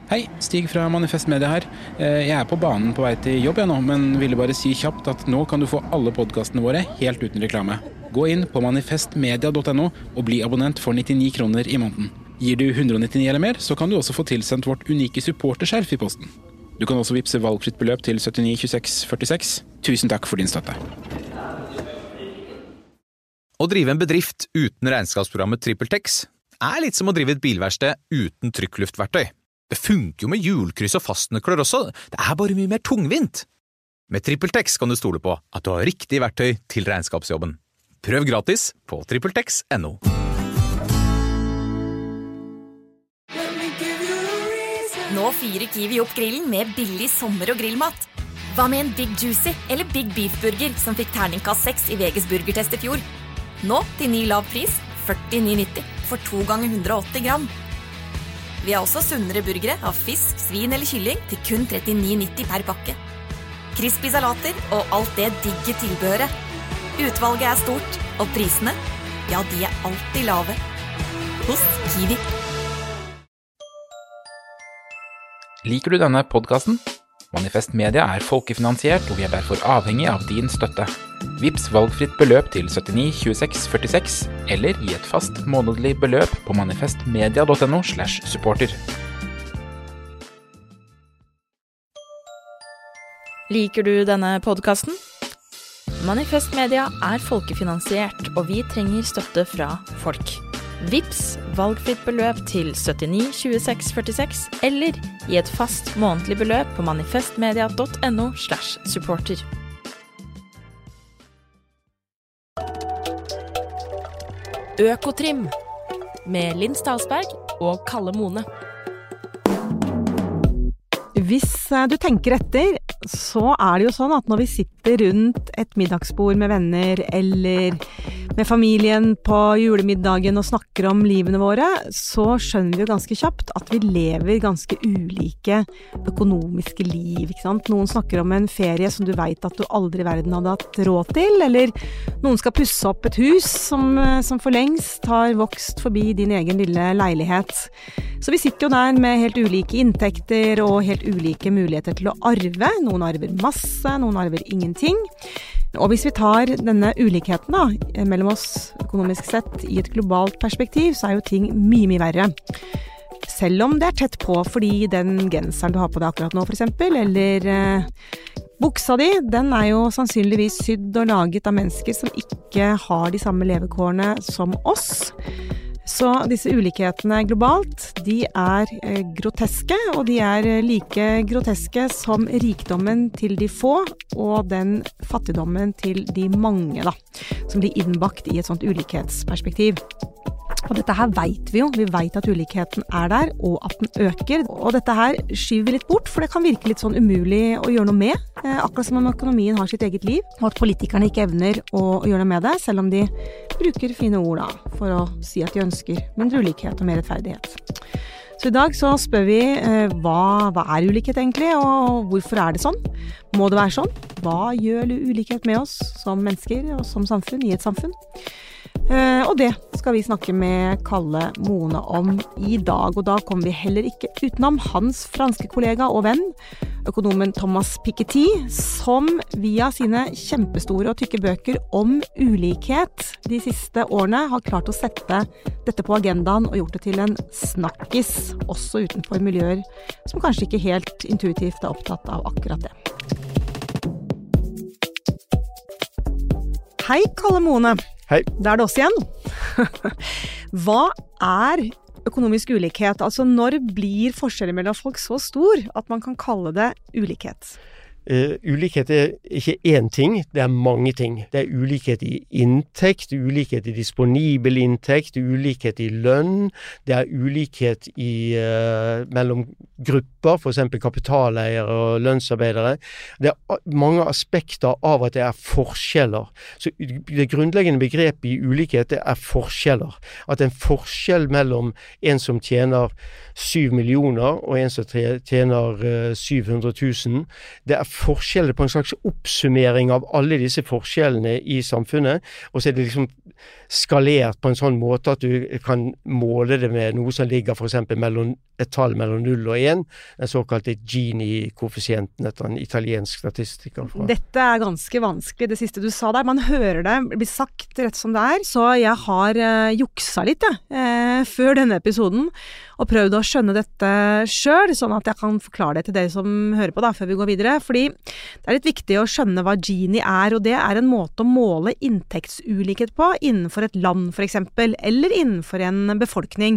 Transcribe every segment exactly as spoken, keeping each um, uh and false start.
Hei, Stig fra Manifest Media her. Jeg er på banen på vei til jobb jeg nå, men ville bare si kjapt at nå kan du få alle podcastene våre helt uten reklame. Gå inn på manifestmedia punktum no og bli abonnent for nittini kroner i måneden. Gir du hundre og nittini eller mer, så kan du også få tilsendt vårt unike supporterskjerf i posten. Du kan også vippse valgfritt beløp til syttini tjueseks førtiseks. Tusen takk for din støtte. Å drive en bedrift uten regnskapsprogrammet TrippelTex er litt som å drive et bilverksted uten trykkluftverktøy. Det funker jo med hjulkryss og fastnøkler også, det er bare mye mer tungvint. Med TrippelTex kan du stole på at du har riktig verktøy til regnskapsjobben. Prøv gratis på trippeltex punktum no. Nå fyrer Kiwi opp grillen med billig sommer- og grillmat. Hva med en Big Juicy eller Big Beef Burger som fikk terningkast seks i V G's burgertest i fjor? Nå til ny lav pris, førtini nitti for to ganger hundre og åtti gram. Vi har også sunnere burgere av fisk, svin eller kylling til kun trettini nitti per pakke. Crispy salater og alt det digge tilbehøret. Utvalget er stort, og prisene, ja, de er alltid lave. Hos Kiwi. Liker du denne podcasten? Manifest Media er folkefinansiert, og vi er derfor avhengig av din støtte. Vips valgfritt beløp til syttini tjueseks førtiseks, eller gi et fast månedlig beløp på manifestmedia punktum no slash supporter. Liker du denne podcasten? Manifest Media er folkefinansiert, og vi trenger støtte fra folk. Vips valgfritt beløp til syttini tjueseks førtiseks, eller gi et fast månedlig beløp på manifestmedia punktum no slash supporter. Økotrim med Linn Stalsberg og Kalle Mone. Hvis du tenker etter, så er det jo sånn at når vi sitter rundt et middagsbord med venner eller med familien på julemiddagen og snakker om livene våre, så skjønner vi jo ganske kjapt at vi lever ganske ulike økonomiske liv, ikke sant? Noen snakker om en ferie som du vet at du aldri i verden hadde hatt råd til, eller noen skal pusse opp et hus som, som for lengst har vokst forbi din egen lille leilighet. Så vi sitter jo der med helt ulike inntekter og helt ulike muligheter til å arve. Noen arver masse, noen arver ingenting. Og hvis vi tar denne ulikheten da, mellom oss økonomisk sett i et globalt perspektiv, så er jo ting mye, mye verre. Selv om det er tett på, fordi den genseren du har på deg akkurat nå for eksempel, eller eh, buksa di, den er jo sannsynligvis sydd og laget av mennesker som ikke har de samme levekårene som oss. Så disse ulikhetene globalt, de er eh, groteske, og de er like groteske som rikdommen til de få, og den fattigdommen til de mange, da, som blir innbakt i et sånt ulikhetsperspektiv. Og dette her vet vi jo, vi vet at ulikheten er der, og at den øker. Og dette her skyver vi litt bort, for det kan virke litt sånn umulig å gjøre noe med. Eh, akkurat som om økonomien har sitt eget liv, og at politikerne ikke evner å, å gjøre noe med det, selv om de bruker fine ord da, for å si at de ønsker mindre ulikhet og mer rettferdighet. Så i dag så spør vi eh, hva, hva er ulikhet egentlig, og hvorfor er det sånn? Må det være sånn? Hva gjør ulikhet med oss som mennesker og som samfunn, i et samfunn? Uh, og det skal vi snakke med Kalle Mone om i dag, og da kommer vi heller ikke utenom hans franske kollega og venn, økonomen Thomas Piketty, som via sine kjempestore og tykke bøker om ulikhet de siste årene har klart å sette dette på agendaen og gjort det til en snakkis, også utenfor miljøer som kanskje ikke helt intuitivt er opptatt av akkurat det. Hei Kalle Mone. Hei. Det er det oss igjen. Hva er økonomisk ulikhet? Altså når blir forskjellen mellom folk så stor at man kan kalle det ulikhet? Uh, ulikhet er ikke én ting, det er mange ting. Det er ulikhet i inntekt, ulikhet i disponibel inntekt, ulikhet i lønn, det er ulikhet i, uh, mellom grupper, for eksempel kapitaleiere og lønnsarbeidere. Det er mange aspekter av at det er forskjeller. Så det grunnleggende begrepet i ulikhet det er forskjeller. At en forskjell mellom en som tjener syv millioner og en som tjener uh, syv hundre tusen, det er forskjeller på en slags oppsummering av alle disse forskjellene i samfunnet, og så er det liksom skalert på en sånn måte at du kan måle det med noe som ligger for eksempel mellom et tall mellom null og en, den såkalte Gini-koeffisienten, etter en italiensk statistiker. Fra. Dette er ganske vanskelig, det siste du sa der. Man hører det blir sagt rett som det er, så jeg har uh, juksa litt ja, uh, før denne episoden, og prøvd å skjønne dette selv, sånn at jeg kan forklare det til dere som hører på da, før vi går videre. Fordi det er litt viktig å skjønne hva Gini er, og det er en måte å måle inntektsulikhet på innenfor et land, for eksempel, eller innenfor en befolkning.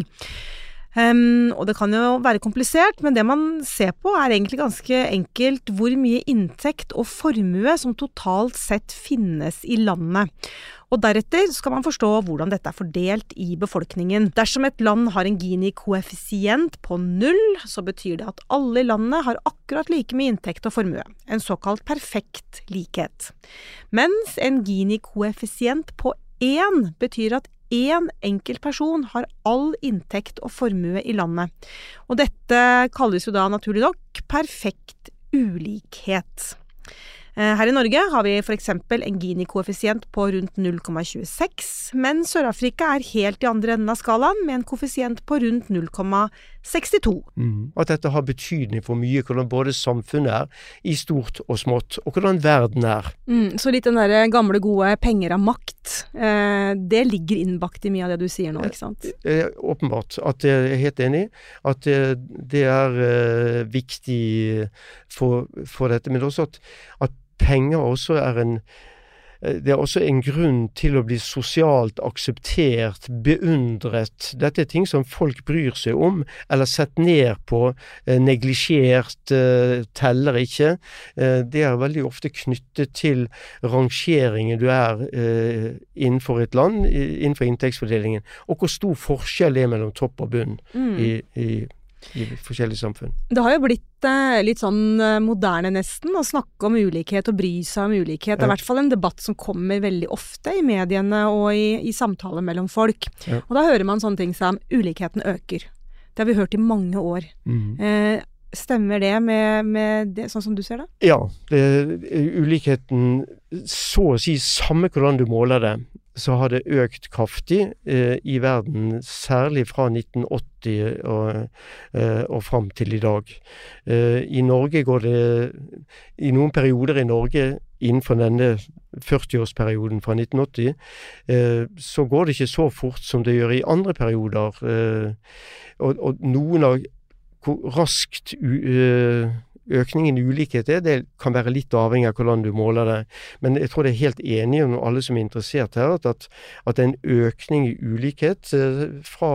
Um, og det kan jo være komplisert, men det man ser på er egentlig ganske enkelt hvor mye inntekt og formue som totalt sett finnes i landet. Og deretter skal man forstå hvordan dette er fordelt i befolkningen. Dersom et land har en Gini-koeffisient på null, så betyr det at alle i landet har akkurat like mye inntekt og formue. En såkalt perfekt likhet. Mens en Gini-koeffisient på én betyr at en enkelt person har all inntekt og formue i landet. Og dette kalles jo da naturlig nok perfekt ulikhet. Her i Norge har vi for eksempel en Gini-koeffisient på rundt null komma tjueseks, men Sør-Afrika er helt i andre enden av skalaen med en koeffisient på rundt null komma sekstito. Mm. At dette har betydning for mye, hvordan både samfunnet er i stort og smått, og hvordan verden er. Mm, så litt den der gamle gode penger av makt, eh, det ligger innbakt i mye av det du sier nå, ikke sant? Eh, eh, åpenbart, at jeg er helt enig, at eh, det er eh, viktig for, for dette, men også at, at penger også er en det er også en grunn til å bli sosialt akseptert, beundret. Dette er ting som folk bryr seg om, eller sett ned på, eh, neglisjert, eh, teller ikke. Eh, det er veldig ofte knyttet til rangeringen du er eh, innenfor et land, innenfor inntektsfordelingen, og hvor stor forskjell det er mellom topp og bunn mm. i, i i forskjellige samfunn. Det har jo blitt eh, litt sånn eh, moderne nesten å snakke om ulikhet og bry seg om ulikhet. Det er i hvert fall en debatt som kommer veldig ofte i mediene og i, i samtaler mellom folk. Ja. Og da hører man sånne ting som ulikheten øker. Det har vi hørt i mange år. Mm. Eh, stemmer det med, med det, sånn som du ser det? Ja, det, ulikheten, så å si samme hvordan du måler det, så har det økt kraftig eh, i verden, særlig fra nitten åtti og, eh, og frem til i dag. Eh, I Norge går det, i noen perioder i Norge, innenfor denne førtiårsperioden fra nitten åtti, eh, så går det ikke så fort som det gjør i andre perioder. Eh, og, og noen av hvor raskt uh, økningen i ulikhet er, det kan være litt avhengig av hvordan du måler det. Men jeg tror det er helt enige om alle som er interessert her, at, at det er en økning i ulikhet uh, fra,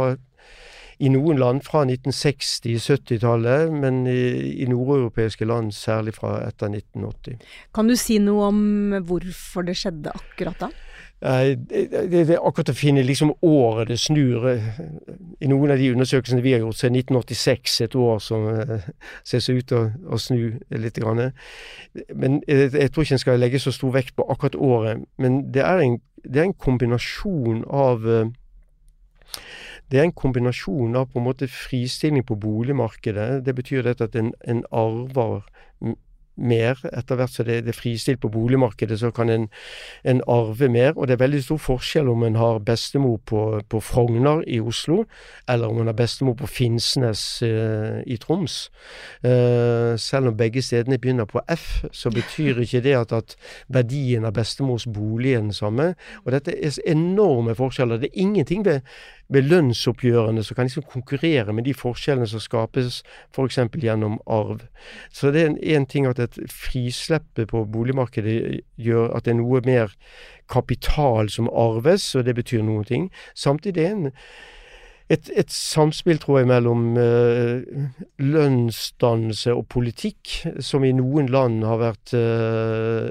i noen land fra nitten seksti syttitallet, men i, i nordeuropeiske land særlig fra etter nitten åtti. Kan du si noe om hvorfor det skjedde akkurat da? Det, det, det er akkurat å finne liksom året det snur. I noen av de undersøkelsene vi har gjort, så er nitten åttiseks et år som uh, ser seg ut til å, å snu litt grann. Men jeg, jeg tror ikke en skal legge så stor vekt på akkurat året, men det er en, det er en kombinasjon av uh, det er en kombinasjon av på en måte fristilling på boligmarkedet. Det betyr dette at en, en arver mer, etter hvert så det, det er fristilt på boligmarkedet, så kan en, en arve mer, og det er veldig stor forskjell om en har bestemor på, på Frogner i Oslo, eller om en har bestemor på Finnsnes eh, i Troms. Eh, selv om begge stedene begynner på F, så betyr ikke det at, at verdien av bestemors bolig er den samme, og dette er enorme forskjeller. Det er ingenting ved ved lønnsoppgjørene som kan liksom konkurrere med de forskjellene som skapes for eksempel gjennom arv. Så det er en, en ting at et frisleppe på boligmarkedet gjør at det er noe mer kapital som arves, og det betyr noen ting. Samtidig er en Et, et samspill, tror jeg, mellom uh, lønnsdannelse og politikk, som i noen land har vært uh,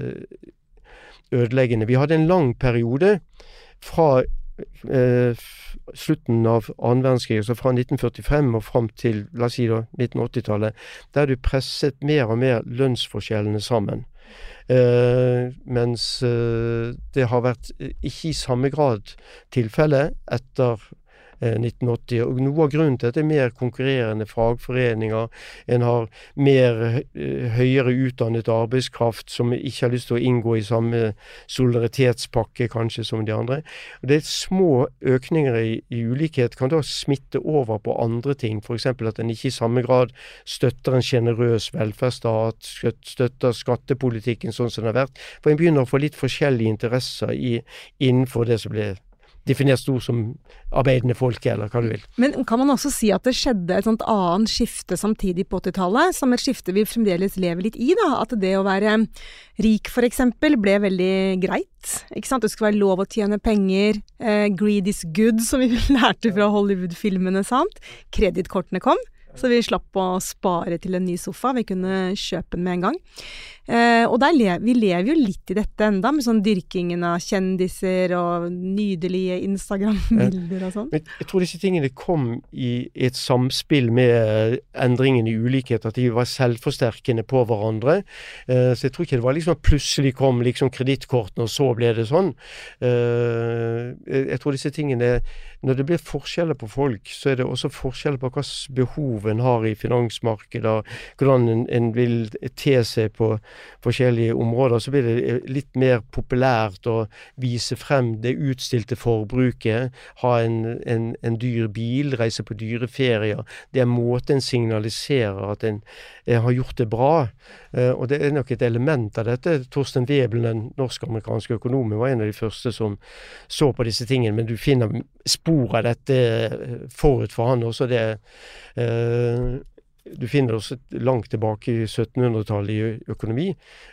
uh, ødeleggende. Vi hadde en lang periode fra uh, slutten av annen verdenskrig, altså fra nitten førtifem og frem til, la oss si da, nitten åttitallet, der du presset mer og mer lønnsforskjellene sammen. Uh, mens uh, det har vært ikke i samme grad tilfelle etter eh, nitten åtti. Og noe av grunnen til at det er mer konkurrerende fagforeninger, en har mer eh, høyere utdannet arbeidskraft som ikke har lyst til å inngå i samme solidaritetspakke kanskje som de andre. Og det er små økninger i, i ulikhet kan da smitte over på andre ting, for eksempel at en ikke i samme grad støtter en generøs velferdsstat, støtter skattepolitikken sånn som det har vært, for en begynner å få litt forskjellige interesser i, innenfor det som blir definert stort som arbeidende folk, eller hva du vil. Men kan man også si at det skjedde et sånt annet skifte samtidig på åttitallet, som et skifte vi fremdeles lever litt i, da? At det å være rik, for eksempel, ble veldig greit, ikke sant? Det skulle være lov å tjene penger, eh, greed is good, som vi lærte fra Hollywood-filmene, sant? Kredittkortene kom, så vi slapp å spare til en ny sofa, vi kunne kjøpe den med en gang. Eh, og der lever, vi lever jo litt i dette enda, med sånn dyrkingen av kjendiser og nydelige Instagram-bilder og sånn. Men jeg tror disse tingene kom i et samspill med endringen i ulikhet, at de var selvforsterkende på hverandre. Eh, så jeg tror ikke det var liksom at plutselig kom liksom kredittkortene, og så ble det sånn. Eh, jeg tror disse tingene, når det blir forskjeller på folk, så er det også forskjeller på hva behov en har i finansmarkedet, hvordan en, en vil te seg på forskjellige områder, så blir det litt mer populært å vise frem det utstilte forbruket, ha en, en, en dyr bil, reise på dyre ferier. Det er måten en signaliserer at en, en har gjort det bra. Uh, og det er nok et element av dette. Torsten Veblen, den norsk-amerikanske økonomen, var en av de første som så på disse tingene, men du finner spor av dette forut for han også. Det uh, Du finner det også langt tilbake i syttenhundretallet i økonomi.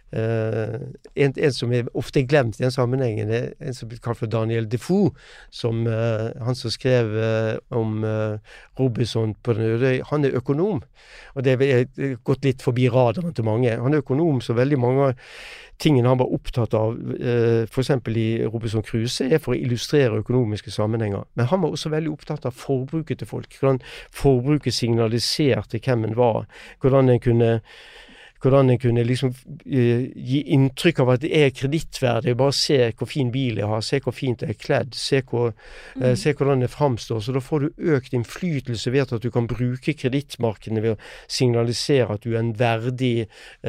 Eh, en, en som er ofte glemt i den sammenhengen, er en som blir kalt for Daniel Defoe, som, eh, han som skrev eh, om eh, Robinson på den øde. Han er økonom, og det er gått litt forbi radaren til mange. Han er økonom, så veldig mange tingene han var opptatt av, eh, for eksempel i Robinson Crusoe, er for å illustrere økonomiske sammenhenger. Men han var også veldig opptatt av forbruket til folk, hvordan forbruket signaliserte hvem en var, hvordan en kunne hvordan en kunne liksom uh, gi inntrykk av at det er kredittverdig, bare se hvor fin bil jeg har, se hvor fint jeg er kledd, se, hvor, uh, mm. se hvordan det fremstår. Så da får du økt innflytelse ved at du kan bruke kredittmarkedene ved å signalisere at du er en verdig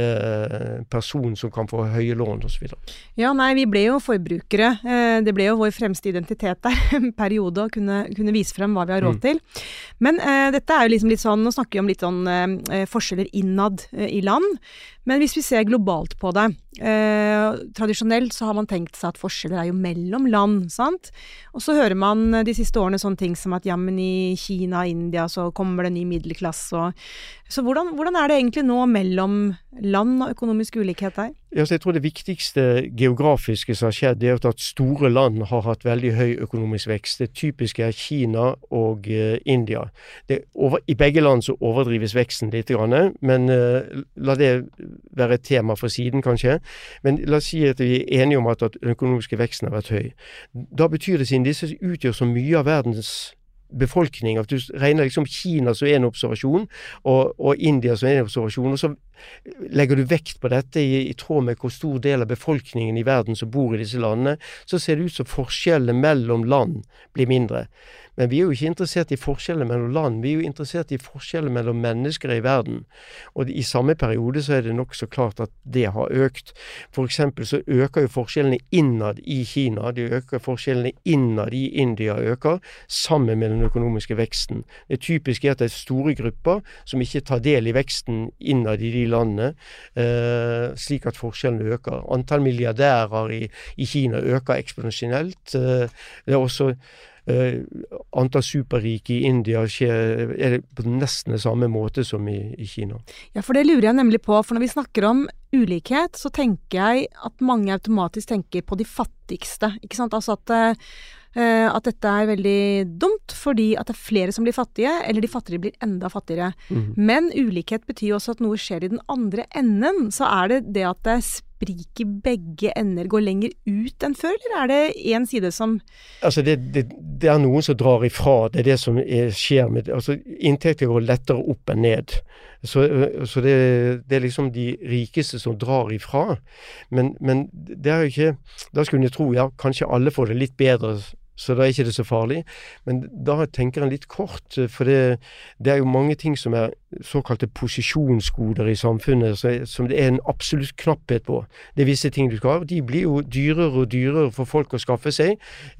uh, person som kan få høye lån og så videre. Ja, nei, vi ble jo forbrukere. Uh, det ble jo vår fremste identitet der, en periode, å kunne, kunne vise frem hva vi har råd til. Mm. Men uh, dette er jo liksom litt sånn, nå snakker vi om litt sånn uh, forskjeller innad uh, i land. Men hvis vi ser globalt på det, eh, tradisjonelt så har man tenkt seg at forskjeller er jo mellom land, sant? Og så hører man de siste årene sånne ting som at ja, men i Kina, India, så kommer det en ny middelklasse. Og, så hvordan, hvordan er det egentlig nå mellom land og økonomisk ulikhet der? Ja, så jeg tror det viktigste geografiske som har skjedd, er at store land har hatt veldig høy økonomisk vekst. Det typiske er Kina og uh, India. Det over, I begge land så overdrives veksten litt, men uh, la det være et tema for siden kanskje. Men la oss si at vi er enige om at, at den økonomiske veksten har vært høy. Da betyr det, siden disse utgjør så mye av verdens befolkning, at du regner liksom Kina som en observasjon, og, og India som en observasjon, og så legger du vekt på dette i, i tråd med hvor stor del av befolkningen i verden som bor i disse landene, så ser det ut som forskjellene mellom land blir mindre. Men vi er jo ikke interessert i forskjeller mellom land, vi er jo interessert i forskjeller mellom mennesker i verden. Og i samme periode så er det nok så klart at det har økt. For eksempel så øker jo forskjellene innad i Kina, de øker forskjellene innad i India øker, sammen med den økonomiske veksten. Det typiske er at det er store grupper som ikke tar del i veksten innad i de landene, eh, slik at forskjellene øker. Antall milliardærer i, i Kina øker eksponentielt. Eh, det er også Uh, antall superrike i India skjer, er det på nesten det samme måte som i, i Kina. Ja, for det lurer jeg nemlig på, for når vi snakker om ulikhet, så tenker jeg at mange automatisk tenker på de fattigste, ikke sant? Altså at, uh, at dette er veldig dumt, fordi at det er flere som blir fattige, eller de fattigere blir enda fattigere. Mm. Men ulikhet betyr også at noe skjer i den andre enden, så er det det at det sprik i begge ender går lenger ut enn før, eller er det en side som... Altså det, det, det er noen som drar ifra, det er det som er, skjer med, altså inntekter går lettere opp enn ned. Så, så det, det er liksom de rikeste som drar ifra. Men, men det er jo ikke, da skulle jeg tro, ja, kanskje alle får det litt bedre så da er ikke det så farlig. Men da tenker han litt kort, for det, det er jo mange ting som er såkalte posisjonsgoder i samfunnet, så, som det er en absolutt knapphet på. Det er visse ting du skal ha. De blir jo dyrere og dyrere for folk å skaffe seg,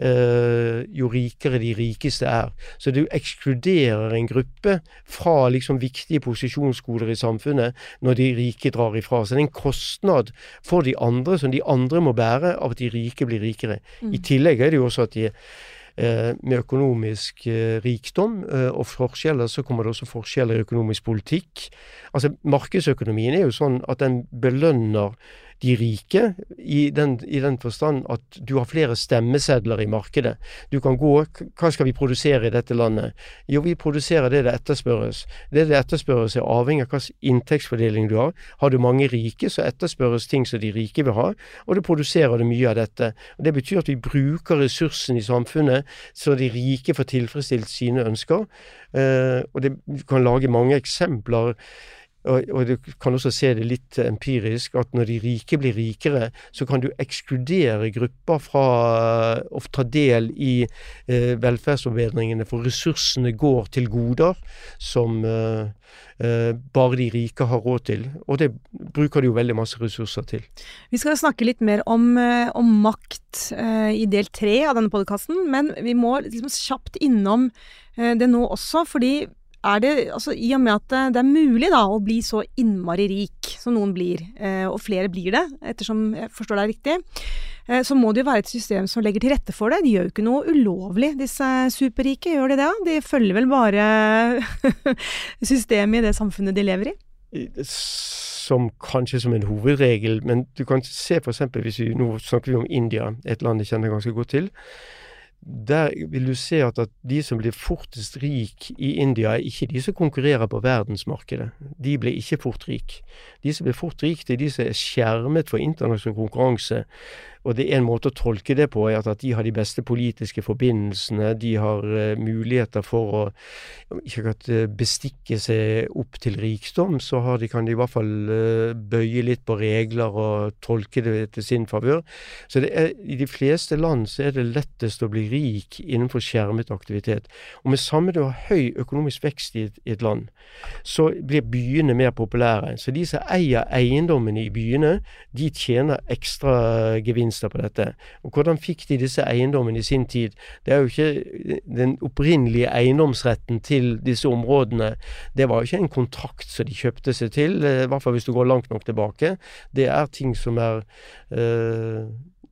eh, jo rikere de rikeste er. Så du ekskluderer en gruppe fra liksom viktige posisjonsgoder i samfunnet når de rike drar ifra. Så det er en kostnad for de andre som de andre må bære av at de rike blir rikere. Mm. I tillegg er det jo også at de eh, med økonomisk eh, rikdom eh, og forskjeller, så kommer det også forskjeller i økonomisk politikk. Altså markedsøkonomien er jo sånn at den belønner de rike i den, i den forstand at du har flere stemmesedler i markedet. Du kan gå, hva skal vi produsere i dette landet? Jo, vi produserer det det etterspørres. Det det etterspørres er avhengig av hva inntektsfordeling du har. Har du mange rike, så etterspørres ting som de rike vil ha, og det produserer det mye av dette. Og det betyr at vi bruker ressursen i samfunnet så de rike får tilfredsstilt sine ønsker. Eh, og det, du kan lage mange eksempler. Og, og du kan også se det litt empirisk, at når de rike blir rikere, så kan du ekskludere grupper fra å ta del i eh, velferdsforbedringene, for ressursene går til goder som eh, eh, bare de rike har råd til. Og det bruker de jo veldig masse ressurser til. Vi skal snakke litt mer om, om makt eh, i del tre av denne podcasten, men vi må liksom kjapt innom eh, det nå også, fordi er det, altså i og med at det er mulig da å bli så innmari rik som noen blir, eh, og flere blir det, ettersom jeg forstår deg riktig, eh, så må det jo være et system som legger til rette for det. De gjør jo ikke noe ulovlig, disse superrike, gjør de det? De følger vel bare systemet i det samfunnet de lever i? Som kanskje som en hovedregel, men du kan se for eksempel, hvis vi, nå snakker vi om India, et land jeg kjenner ganske godt til. Der vil du se at, at de som blir fortest rik i India er ikke de som konkurrerer på verdensmarkedet. De blir ikke fort rik. De som blir fort rik, det er de som er skjermet for internasjonal konkurranse. Og det er en måte å tolke det på, er at, at de har de beste politiske forbindelsene, de har uh, muligheter for å ikke at uh, bestikke seg opp til rikdom, så har de, kan de i hvert fall uh, bøye litt på regler og tolke det til sin favør. Så det er, i de fleste land så er det lettest å bli rik innenfor skjermet aktivitet. Og med samme du har høy økonomisk vekst i et, i et land, så blir byene mer populære. Så de som eier eiendommene i byene, de tjener ekstra gevinst på dette. Og hvordan fikk de disse eiendommene i sin tid? Det er jo ikke den opprinnelige eiendomsretten til disse områdene. Det var jo ikke en kontrakt som de kjøpte seg til, i hvert fall hvis du går langt nok tilbake. Det er ting som er eh,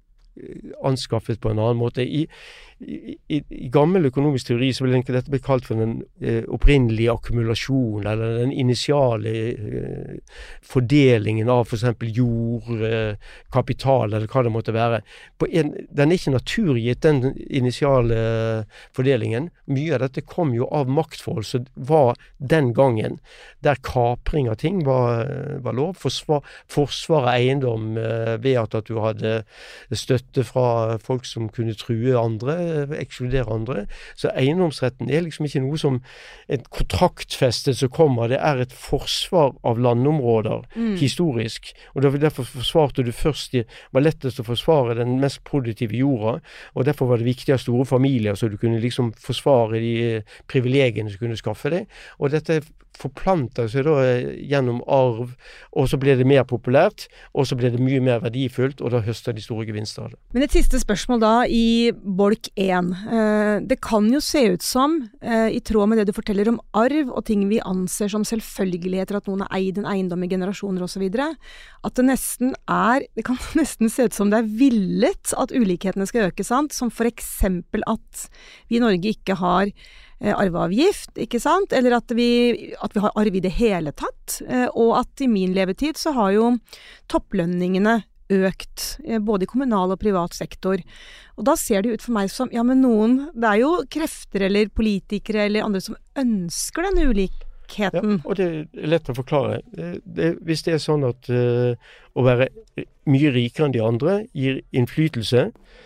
anskaffet på en annen måte. I, i, i, i gammel økonomisk teori så vil dette bli kalt for den eh, opprinnelige akkumulasjon, eller den initiale eh, fordelingen av for eksempel jord, eh, kapital, eller hva det måtte være. På en, den er ikke naturgitt, den initiale eh, fordelingen. Mye av dette kom jo av maktforhold, så var den gangen der kapring av ting var, var lov. Forsvar, forsvar av eiendom eh, ved at, at du hadde støtte fra folk som kunne true andre, ekskludere andre. Så eiendomsretten er liksom ikke noe som et kontraktfeste som kommer, det er et forsvar av landområder, mm. historisk. Og derfor forsvarte du først, det var lettest å forsvare den mest produktive jorda, og derfor var det viktig av store familier, så du kunne liksom forsvare de privilegiene som kunne skaffe deg. Og dette forplanter seg da gjennom arv, og så ble det mer populært, og så ble det mye mer verdifullt, og da høster de store gevinster av det. Men et siste spørsmål da i bolk én. Det kan jo se ut som, i tråd med det du forteller om arv og ting vi anser som selvfølgeligheter, at noen har eid en eiendom i generasjoner og så videre, at det nesten er, det kan nesten se ut som det er villet at ulikhetene skal øke, sant? Som for eksempel at vi i Norge ikke har arveavgift, ikke sant? Eller at vi, at vi har arv i det hele tatt, og at i min levetid så har jo topplønningene økt, både i kommunal og privat sektor. Og da ser det ut for meg som, ja, men noen, det er jo krefter eller politikere eller andre som ønsker den ulikheten. Ja, og det er lett å forklare. Det, hvis det er sånn at uh, å være mye rikere enn de andre gir innflytelse,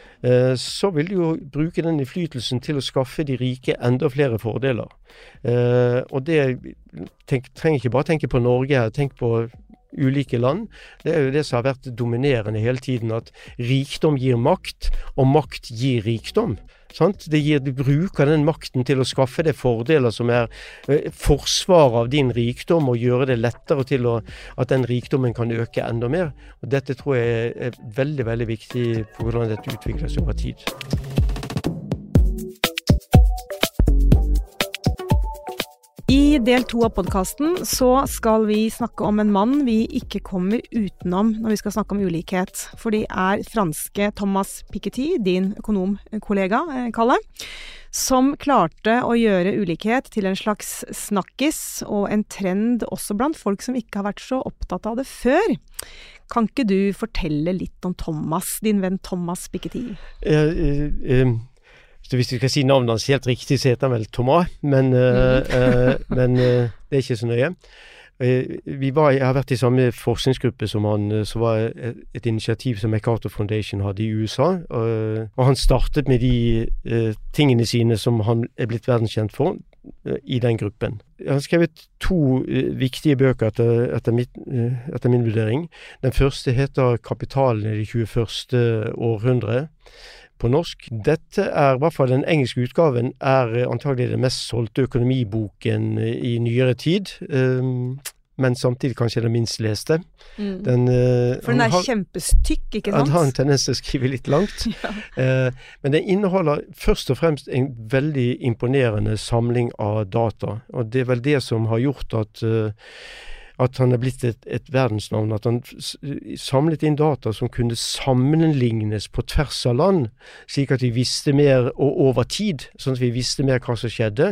så vil du jo bruke den innflytelsen til å skaffe de rike enda flere fordeler. Og det tenk, trenger ikke bare tenke på Norge her, tenk på ulike land, det er jo det som har vært dominerende hele tiden, at rikdom gir makt, og makt gir rikdom. Sant? Det gir, du bruker den makten til å skaffe deg fordeler som er eh, forsvar av din rikdom, og gjøre det lettere til å, at den rikdommen kan øke enda mer. Og dette tror jeg er veldig, veldig viktig for hvordan dette utvikles over tid. I del to av podcasten så skal vi snakke om en mann vi ikke kommer utenom når vi skal snakke om ulikhet. For det er franske Thomas Piketty, din økonomkollega, Kalle, som klarte å gjøre ulikhet til en slags snakkis og en trend også blant folk som ikke har vært så opptatt av det før. Kan ikke du fortelle litt om Thomas, din venn Thomas Piketty? Ja, uh, um Så hvis du skal si navnet hans helt riktig, så heter han vel Thomas, men, uh, uh, men uh, det er ikke så nøye. Uh, vi var, jeg har vært i samme forskningsgruppe som han, uh, som var et, et initiativ som MacArthur Foundation hadde i U S A, uh, og han startet med de uh, tingene sine som han er blitt verdenskjent for uh, i den gruppen. Han har skrevet to uh, viktige bøker etter, etter, mitt, uh, etter min vurdering. Den første heter Kapitalen i det tjueførste århundre, på norsk. Dette er, i hvert fall den engelske utgaven, er antagelig den mest solgte økonomiboken i nyere tid, um, men samtidig kanskje den minst leste. Mm. Den, uh, For den er har, kjempestykk, ikke sant? Han har en tendens til å skrive litt langt, ja. uh, men den inneholder først og fremst en veldig imponerende samling av data, og det er vel det som har gjort at uh, at han er blitt et, et verdensnavn, at han samlet inn data som kunne sammenlignes på tvers av land, slik at vi visste mer og over tid, sånn at vi visste mer hva som skjedde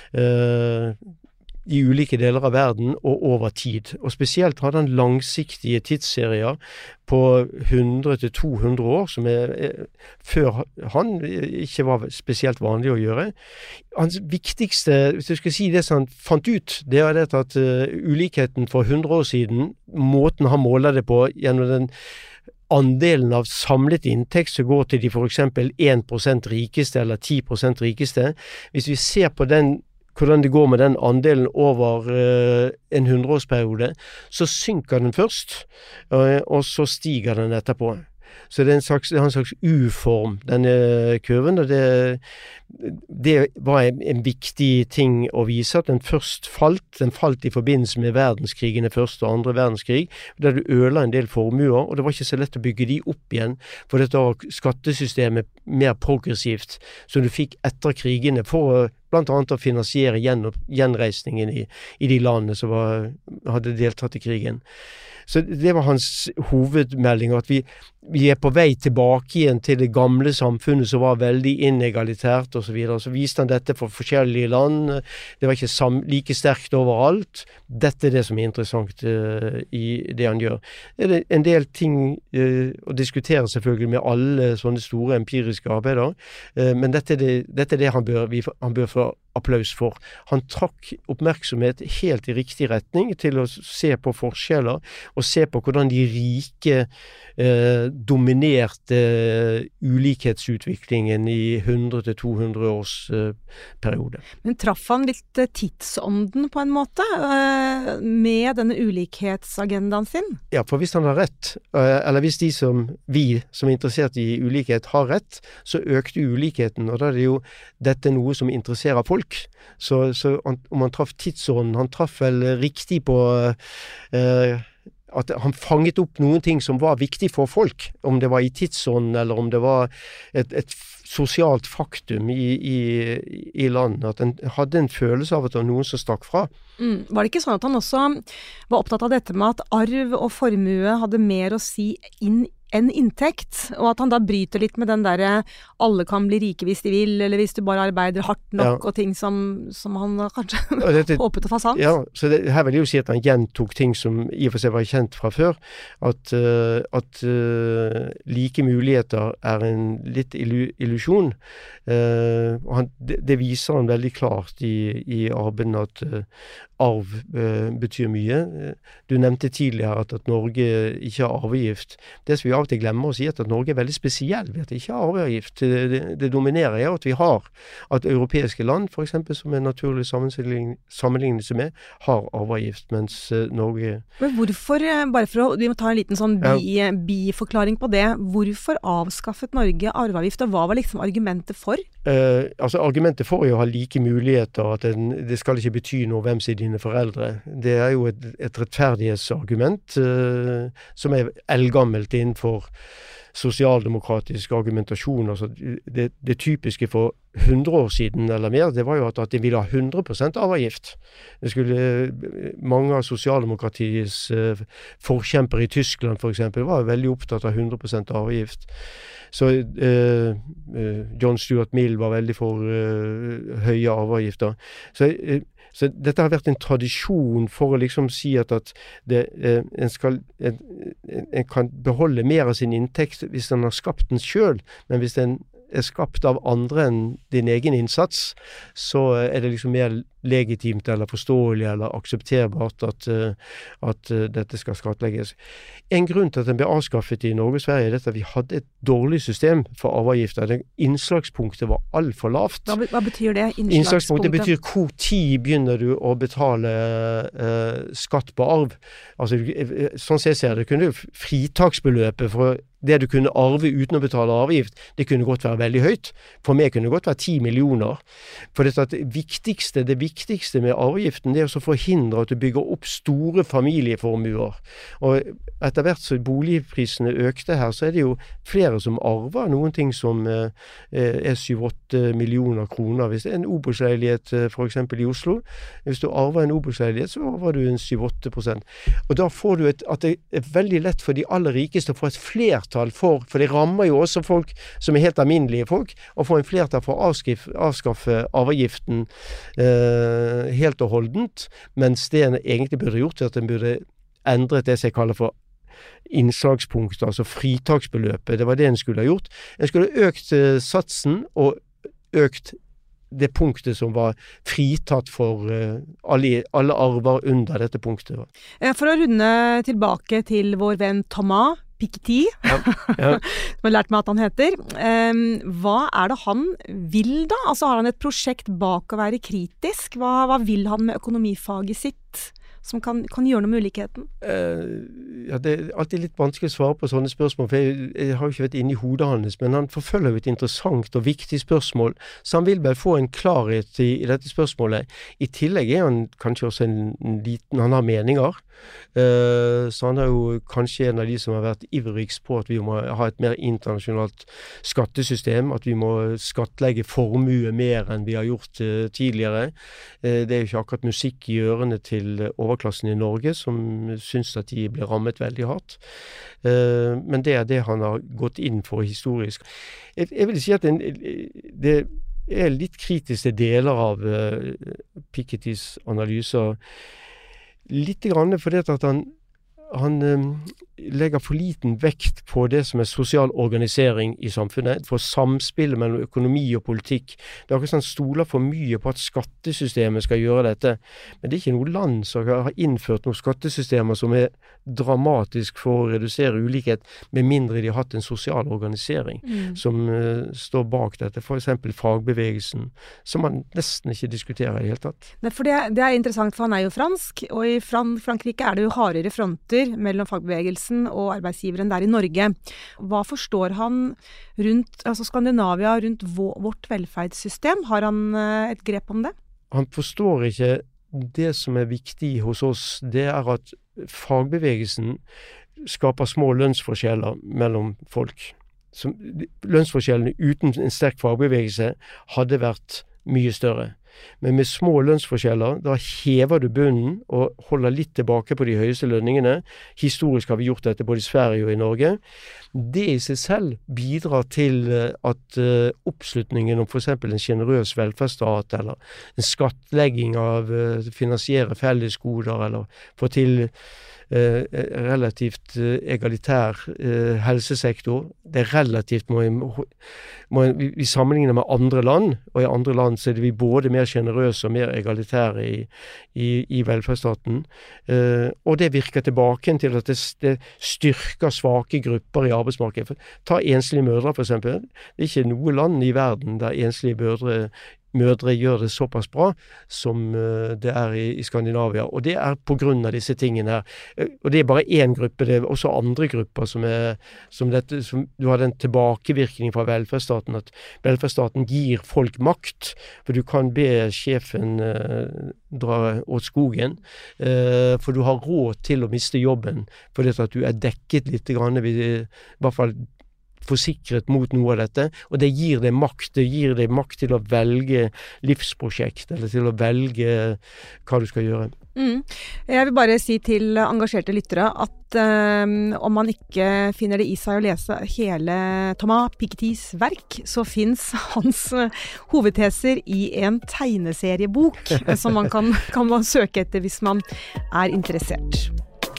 uh, i ulike deler av verden og over tid. Og spesielt hadde han langsiktige tidsserier på hundre til to hundre år, som er, er, før han ikke var spesielt vanlig å gjøre. Hans viktigste, hvis du skal si det som han fant ut, det er det at uh, ulikheten for hundre år siden, måten han måler det på gjennom den andelen av samlet inntekt som går til de for eksempel en prosent rikeste eller ti prosent rikeste. Hvis vi ser på den hvordan det går med den andelen over uh, en hundreårsperiode, så synker den først, uh, og så stiger den etterpå. Så det er en slags, det er en slags U-form, denne kurven, og det, det var en, en viktig ting å vise, at den først falt, den falt i forbindelse med verdenskrigene, første og andre verdenskrig, der du ødela en del formuer, og det var ikke så lett å bygge de opp igjen, for dette var skattesystemet mer progressivt, så du fikk etter krigene for å blant annet å finansiere gjen, gjenreisningen i, i de landene som var, hadde deltatt i krigen. Så det var hans hovedmelding, at vi, vi er på vei tilbake igjen til det gamle samfunnet som var veldig inegalitært og så videre. Så viste han dette for forskjellige land. Det var ikke sam, like sterkt overalt. Dette er det som er interessant uh, i det han gjør. Det er en del ting uh, å diskutere selvfølgelig med alle sånne store empiriske arbeider, uh, men dette er det, dette er det han, bør, vi, han bør få applaus for. Han trakk oppmerksomhet helt i riktig retning til å se på forskjeller, og se på hvordan de rike eh, dominerte ulikhetsutviklingen i hundre til to hundre års eh, periode. Men traff han litt tidsånden på en måte, eh, med denne ulikhetsagendaen sin? Ja, for hvis han har rett, eh, eller hvis de som vi som er interessert i ulikhet har rett, så økte ulikheten, og da er det jo dette noe som interesserer folk. Så, så om han traff tidsånden, han traff vel riktig på eh, at han fanget opp noen ting som var viktig for folk, om det var i tidsånden eller om det var et, et sosialt faktum i, i, i landet, at han hadde en følelse av at det var noen som stakk fra. Mm. Var det ikke sånn at han også var opptatt av dette med at arv og formue hadde mer å si inn enn inntekt, og at han da bryter litt med den der alle kan bli rike hvis de vil, eller hvis du bare arbeider hardt nok, ja. Og ting som, som han kanskje dette, håpet å få sant. Ja, så det, her vil jeg jo si at han gjentok ting som i og for seg var kjent fra før, at, uh, at uh, like muligheter er en litt illu, illusjon. Uh, og han, det, det viser han veldig klart i, i arbeidet at, uh, arv uh, betyr mye. Du nevnte tidligere at, at Norge ikke har arvegift. Det som vi av og til glemmer å si, er at Norge er veldig spesiell ved at det ikke har arvegift. Det, det, det dominerer er at vi har at europeiske land, for eksempel, som er naturlig sammenlignelse med, har arvegift, mens uh, Norge... Men hvorfor, bare for å, vi må ta en liten sånn bi, ja. biforklaring på det, hvorfor avskaffet Norge arveavgift, og hva var liksom argumentet for? Uh, altså argumentet for å ha like muligheter, at en, det skal ikke bety noe hvem sier dine foreldre. Det er jo et, et rettferdighetsargument uh, som er eldgammelt innenfor sosialdemokratisk argumentasjon. Altså det, det typiske for hundre år siden eller mer, det var jo at, at de ville ha hundre prosent arveavgift. Det skulle, mange av sosialdemokratiets uh, forkjempere i Tyskland for eksempel var veldig opptatt av hundre prosent arveavgift. Så uh, uh, John Stuart Mill var veldig for uh, høye arveavgifter. Så, uh, så dette har vært en tradisjon for å liksom si at, at det, uh, en, skal, en, en kan beholde mer av sin inntekt hvis en har skapt den selv, men hvis den er skapt av andre enn din egen innsats, så er det liksom mer legitimt eller forståelig eller aksepterbart at, at dette skal skattlegges. En grunn til at den ble avskaffet i Norge og Sverige er at vi hadde et dårlig system for arveavgifter. Det innslagspunktet var alt for lavt. Hva, hva betyr det? Innslagspunktet? Innslagspunktet betyr hvor tid begynner du å betale eh, skatt på arv. Altså, sånn som jeg ser det, kunne fritaksbeløpet for det du kunne arve uten å betale arvegift, det kunne godt være veldig høyt. For meg kunne det godt være ti millioner. For dette, det viktigste, det viktigste med arvegiften, det er å forhindre at du bygger opp store familieformuer. Og etter hvert så boligprisene økte her, så er det jo flere som arver noen ting som eh, er syv-åtte millioner kroner. Hvis det er en Obos-leilighet for eksempel i Oslo, hvis du arver en Obos-leilighet, så arver du en syv-åtte prosent. Og da får du et, at det er veldig lett for de aller rikeste å få et flertall for, for det rammer jo også folk som er helt alminnelige folk, å få en flertall for å avskaffe, avskaffe arvegiften eh, helt og holdent, mens det en egentlig burde gjort, er at en burde endret det som jeg kaller for innslagspunkt, altså fritaksbeløpet. Det var det en skulle ha gjort. En skulle økt uh, satsen og økt det punktet som var fritatt for uh, alle, alle arver under dette punktet. For å runde tilbake til vår venn Thomas Piketty, ja, ja. som har lært meg at han heter. Um, hva er det han vil da? Altså har han et prosjekt bak å være kritisk? Hva, hva vil han med økonomifaget sitt? Som kan, kan gjøre noe med ulikheten? Uh, ja, det er alltid litt vanskelig å svare på sånne spørsmål, for jeg, jeg har jo ikke vært inne i hodet hans, men han forfølger jo et interessant og viktig spørsmål, så han vil vel få en klarhet i, i dette spørsmålet. I tillegg er han kanskje også en, en liten, han har meninger, uh, så han er jo kanskje en av de som har vært ivrigst på at vi må ha et mer internasjonalt skattesystem, at vi må skattlegge formue mer enn vi har gjort uh, tidligere. Uh, det er jo ikke akkurat musikk i ørene til overklassen i Norge, som syns at de ble rammet veldig hardt. Uh, men det er det han har gått inn for historisk. Jeg, jeg vil si at en, det er litt kritiske deler av uh, Pikettys analyser. Litt grann fordi at han, han um, legger for liten vekt på det som er sosial organisering i samfunnet, for samspillet mellom økonomi og politikk. Det er akkurat sånn stoler for mye på at skattesystemet skal gjøre dette, men det er ikke noe land som har innført noen skattesystemer som er dramatisk for å redusere ulikhet, med mindre de har hatt en sosial organisering mm. som uh, står bak dette, for eksempel fagbevegelsen, som man nesten ikke diskuterer i det hele tatt. Nei, for det, det er interessant, for han er jo fransk, og i Fran- Frankrike er det jo hardere fronter mellom fagbevegelsen og arbeidsgiveren der i Norge. Hva forstår han rundt altså Skandinavia, rundt vårt velferdssystem? Har han et grep om det? Han forstår ikke det som er viktig hos oss. Det er at fagbevegelsen skaper små lønnsforskjeller mellom folk. Som, lønnsforskjellene uten en sterk fagbevegelse hadde vært mye større. Men med små lønnsforskjeller, da hever du bunnen og holder litt tilbake på de høyeste lønningene. Historisk har vi gjort dette både i Sverige og i Norge. Det i seg selv bidrar til at uh, oppslutningen om for eksempel en generøs velferdsstat, eller en skattlegging av uh, finansiere fellesgoder, eller få til eh, relativt eh, egalitær eh, helsesektor. Det er relativt, må, må, vi, vi sammenligner med andre land, og i andre land så er det vi både mer generøse og mer egalitære i, i, i velferdsstaten. Eh, og det virker tilbake til at det, det styrker svake grupper i arbeidsmarkedet. For, ta enslige mødre for eksempel. Det er ikke noe land i verden der enslige mødre mødre gjør det såpass bra som det er i, i Skandinavia. Og det er på grunn av disse tingene her. Og det er bare én gruppe, det er også andre grupper som er, som dette, som, du har den tilbakevirkning fra velferdsstaten, at velferdsstaten gir folk makt, for du kan be sjefen eh, dra åt skogen, eh, for du har råd til å miste jobben, for det at du er dekket litt grann, i hvert fall forsikret mot noe av dette, og det gir deg makt, det gir deg makt til å velge livsprosjekt, eller til å velge hva du skal gjøre. Mm. Jeg vil bare si til engasjerte lyttere at um, om man ikke finner det i seg å lese hele Thomas Pikettys verk, så finnes hans uh, hovedteser i en tegneseriebok som man kan, kan man søke etter hvis man er interessert.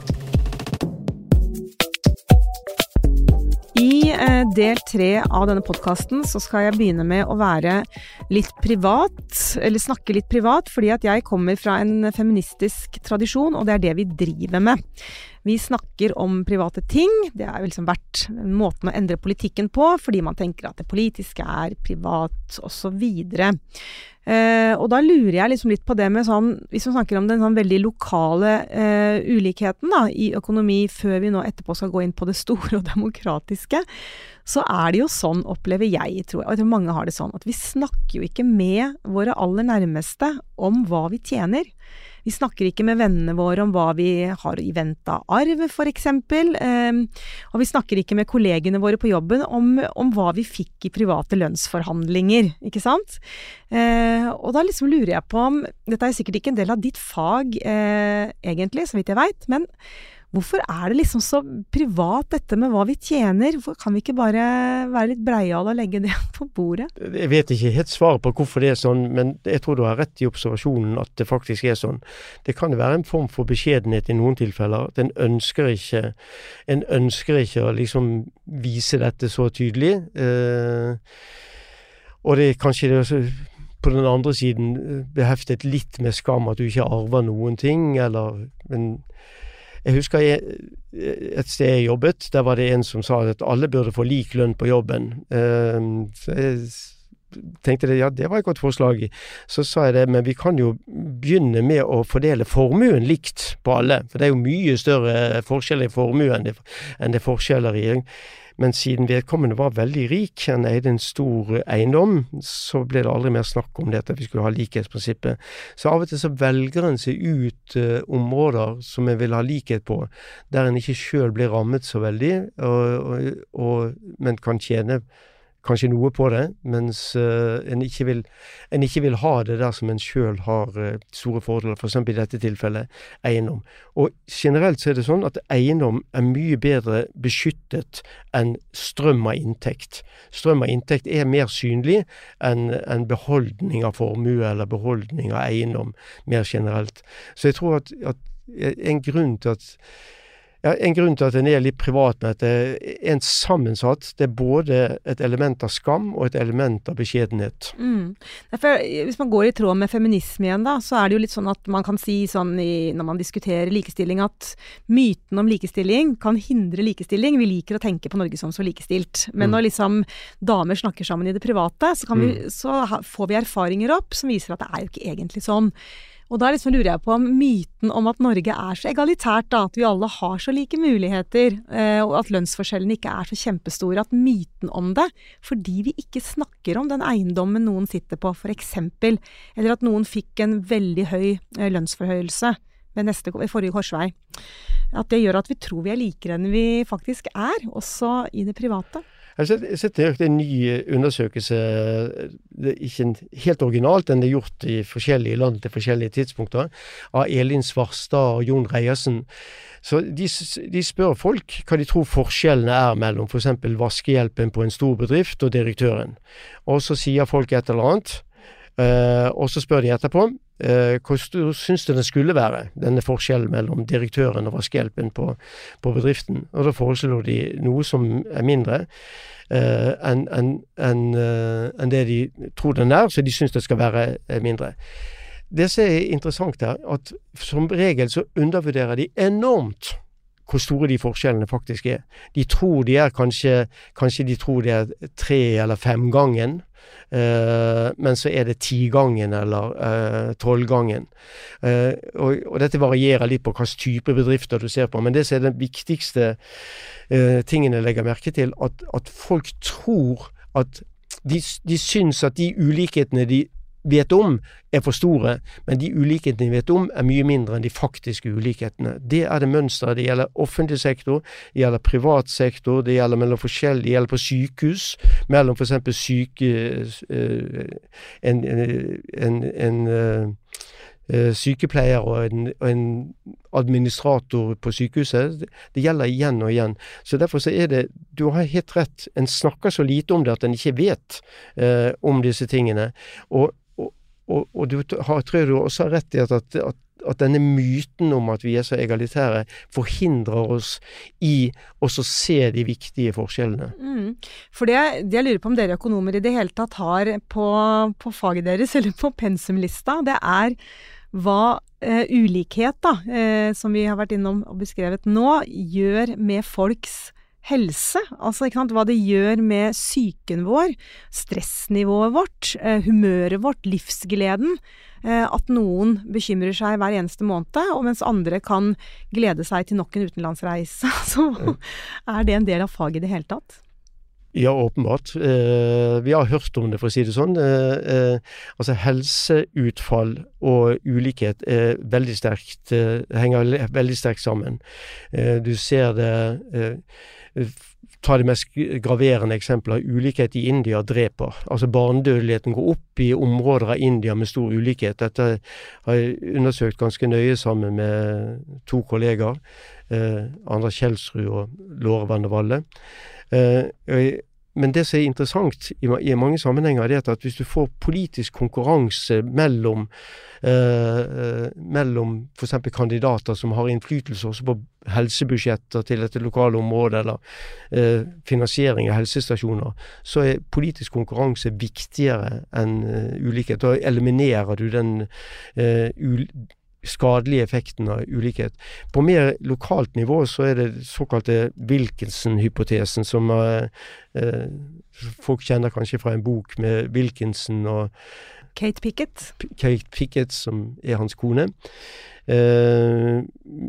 I del tre av denne podcasten så skal jeg begynne med å være litt privat, eller snakke litt privat, fordi at jeg kommer fra en feministisk tradisjon, og det er det vi driver med. Vi snakker om private ting, det er liksom vært måten å endre politikken på, fordi man tenker at det politiske er privat, og så videre. Eh, og da lurer jeg liksom litt på det med sånn, hvis vi snakker om den sånn veldig lokale eh, ulikheten da, i økonomi, før vi nå etterpå skal gå inn på det store og demokratiske, så er det jo sånn, opplever jeg, tror jeg, og jeg tror mange har det sånn, at vi snakker jo ikke med våre aller nærmeste om hva vi tjener. Vi snakker ikke med vennene våre om hva vi har i vente av arv, for eksempel. Um, og vi snakker ikke med kollegene våre på jobben om, om hva vi fikk i private lønnsforhandlinger, ikke sant? Uh, og da liksom lurer jeg på om, dette er sikkert ikke en del av ditt fag, uh, egentlig, så vidt jeg vet, men hvorfor er det liksom så privat dette med hva vi tjener? Hvorfor kan vi ikke bare være litt breiale og legge det på bordet? Jeg vet ikke helt svaret på hvorfor det er sånn, men jeg tror du har rett i observasjonen at det faktisk er sånn. Det kan være en form for beskjedenhet i noen tilfeller. Den ønsker ikke, en ønsker ikke å liksom vise dette så tydelig. Eh, og det er kanskje det også på den andre siden beheftet litt med skam at du ikke arver noen ting, eller... Men jeg husker jeg, et sted jeg jobbet, der var det en som sa at alle burde få lik lønn på jobben. Uh, så jeg tenkte det, ja, det var et godt forslag. Så sa jeg det, men vi kan jo begynne med å fordele formuen likt på alle, for det er jo mye større forskjeller i formuen enn det, enn det forskjeller i. Men siden vedkommende var veldig rik, han eide en stor eiendom, så ble det aldri mer snakk om det, at vi skulle ha likhetsprinsippet. Så av og til så velger en seg ut uh, områder som en vil ha likhet på, der en ikke selv blir rammet så veldig, og, og, og, men kan tjene kanskje noe på det, mens uh, en, ikke vil, en ikke vil ha det der som en selv har uh, store fordeler, for eksempel i dette tilfellet eiendom. Og generelt så er det sånn at eiendom er mye bedre beskyttet enn strøm av inntekt. Strøm av inntekt er mer synlig enn en beholdning av formue eller beholdning av eiendom mer generelt. Så jeg tror at, at en grunn til at Ja, en grunn til at den er litt privat med at det er en sammensatt, det er både et element av skam og et element av beskjedenhet. Mm. Derfor, hvis man går i tråd med feminisme igjen da, så er det jo litt sånn at man kan si sånn i, når man diskuterer likestilling, at myten om likestilling kan hindre likestilling. Vi liker å tenke på Norge som så likestilt. Men mm. når liksom damer snakker sammen i det private, så, kan vi, mm. så får vi erfaringer opp som viser at det er jo ikke egentlig sånn. Og da liksom lurer jeg på om myten om at Norge er så egalitært, da, at vi alle har så like muligheter, eh, og at lønnsforskjellene ikke er så kjempestore, at myten om det, fordi vi ikke snakker om den eiendommen noen sitter på, for eksempel, eller at noen fikk en veldig høy eh, lønnsforhøyelse ved neste, ved forrige korsvei, at det gjør at vi tror vi er likere enn vi faktisk er, også i det private. Jeg har sett en ny undersøkelse, det er ikke helt originalt, den er gjort i forskjellige land til forskjellige tidspunkter, av Elin Svarstad og Jon Reiersen. Så de, de spør folk hva de tror forskjellene er mellom for eksempel vaskehjelpen på en stor bedrift og direktøren. Og så sier folk et eller annet, og så spør de etterpå, eh, hvor stor syns du den skulle være, denne forskjellen mellom direktøren og vaskehjelpen på, på bedriften. Og da foreslår de noe som er mindre eh, enn en, en, uh, en det de tror den er, så de syns det skal være eh, mindre. Det som er interessant er at som regel så undervurderer de enormt hvor store de forskjellene faktisk er. De tror de er kanskje, kanskje de tror de er tre eller fem gangen, eh, men så er det ti gangen eller eh, tolv gangen. Eh, og, og dette varierer litt på hvilken type bedrifter du ser på, men det som er den viktigste eh, tingen jeg legger merke til, at, at folk tror at de, de syns at de ulikhetene de vet om er for store, men de ulikhetene de vet om er mye mindre enn de faktiske ulikhetene. Det er det mønstret. Det gjelder offentlig sektor, det gjelder privat sektor, det gjelder mellom forskjellige, det gjelder på sykehus, mellom for eksempel syke, en, en, en, en sykepleier og en, og en administrator på sykehuset. Det gjelder igjen og igjen. Så derfor så er det, du har helt rett, en snakker så lite om det at en ikke vet eh, om disse tingene. Og Og, og du har, tror du også har rett i at, at, at, at denne myten om at vi er så egalitære forhindrer oss i også å se de viktige forskjellene. Mm. For det, det jeg lurer på om dere økonomer i det hele tatt har på, på faget deres, eller på pensumlista, det er hva eh, ulikhet, da, eh, som vi har vært innom og beskrevet nå, gjør med folks helse, altså ikke sant, hva det gjør med psyken vår, stressnivået vårt, eh, humøret vårt, livsgleden, eh, at noen bekymrer seg hver eneste måned, og mens andre kan glede seg til nok en utenlandsreise. Så er det en del av faget i det hele tatt? Ja, åpenbart. Eh, vi har hørt om det, for å si det sånn. Eh, eh, altså helseutfall og ulikhet er veldig sterkt, eh, henger veldig sterkt sammen. Eh, du ser det eh, Ta de mest graverende eksempler. Ulikhet i India dreper. Altså barnedødeligheten går opp i områder av India med stor ulikhet. Dette har jeg undersøkt ganske nøye sammen med to kollegaer, eh, Anders Kjelsrud og Lore Vandevalle. Eh, men det som er interessant i, i mange sammenhenger er at hvis du får politisk konkurranse mellom eh, mellom for eksempel kandidater som har innflytelse også på helsebudsjetter til dette lokale området, eller eh, finansiering av helsestasjoner, så er politisk konkurranse viktigere enn uh, ulikhet. Da eliminerer du den uh, ul skadelige effekten av ulikhet. På mer lokalt nivå så er det såkalte Wilkinson-hypotesen, som uh, uh, folk kjenner kanskje fra en bok med Wilkinson og Kate Pickett. Kate Pickett, som er hans kone. Uh,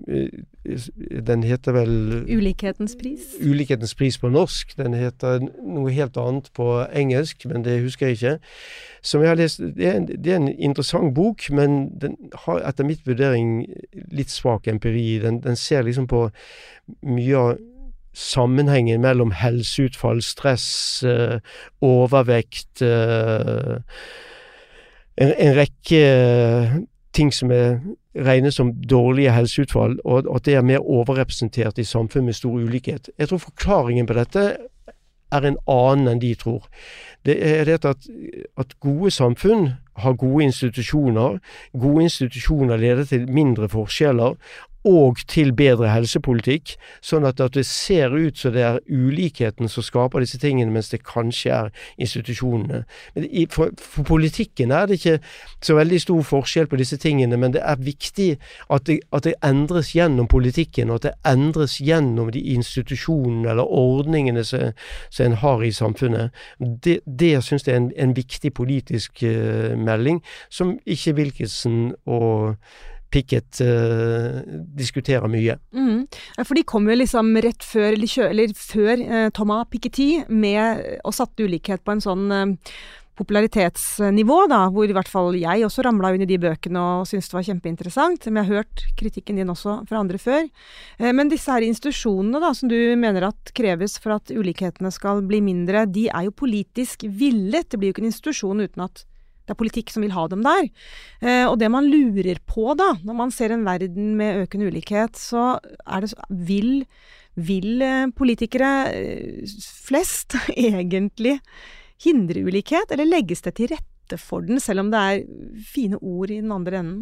den heter vel Ulikhetens pris. Ulikhetens pris på norsk. Den heter noe helt annet på engelsk, men det husker jeg ikke. Som jeg har lest, det er en, det er en interessant bok, men den har etter mitt vurdering litt svak empiri. Den, den ser liksom på mye av sammenhengen mellom helseutfall, stress, uh, overvekt, uh, en, en rekke ting som er regnes som dårlige helseutfall, og at det er mer overrepresentert i samfunn med stor ulikhet. Jeg tror forklaringen på dette er en annen enn de tror. Det er det at, at gode samfunn har gode institusjoner. Gode institusjoner leder til mindre forskjeller, og til bedre helsepolitikk, sånn at, at det ser ut som det er ulikheten som skaper disse tingene, mens det kanskje er institusjonene. Men i, for, for politikken er det ikke så veldig stor forskjell på disse tingene, men det er viktig at det, at det endres gjennom politikken, og at det endres gjennom de institusjonene eller ordningene som, som en har i samfunnet. Det, det synes jeg er en, en viktig politisk uh, melding, som ikke Wilkinson og Pickett uh, diskuterer mye. Mm. For de kom jo liksom rett før, eller, kjø, eller før uh, Thomas Piketty med å satte ulikhet på en sånn uh, popularitetsnivå, da, hvor i hvert fall jeg også ramlet inn i de bøkene og syntes det var kjempeinteressant, men jeg har hørt kritikken din også fra andre før. Uh, men disse her institusjonene da, som du mener at kreves for at ulikhetene skal bli mindre, de er jo politisk villet. Det blir jo ikke en institusjon uten at det er politikk som vil ha dem der. Eh, og det man lurer på da, når man ser en verden med økende ulikhet, så er det så, vil, vil politikere flest egentlig hindre ulikhet, eller legges det til rette rette for den, selv om det er fine ord i den andre enden?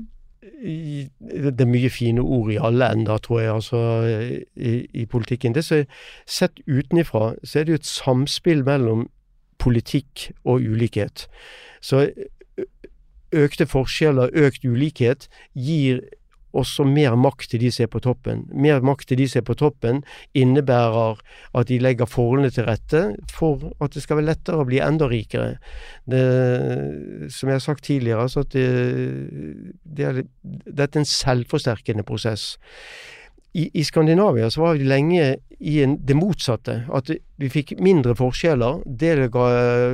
Det er mye fine ord i alle ender, tror jeg, altså, i, i politikken. Det som er sett utenifra, så er det jo et samspill mellom politikk og ulikhet. Så økte forskjeller, økt ulikhet, gir også mer makt til de som er på toppen. Mer makt til de som er på toppen innebærer at de legger forholdene til rette for at det skal være lettere å bli enda rikere. Det, som jeg har sagt tidligere, altså at det, det er, dette er en selvforsterkende prosess. I, I Skandinavia så var vi lenge i en, det motsatte, at vi fikk mindre forskjeller. Det ga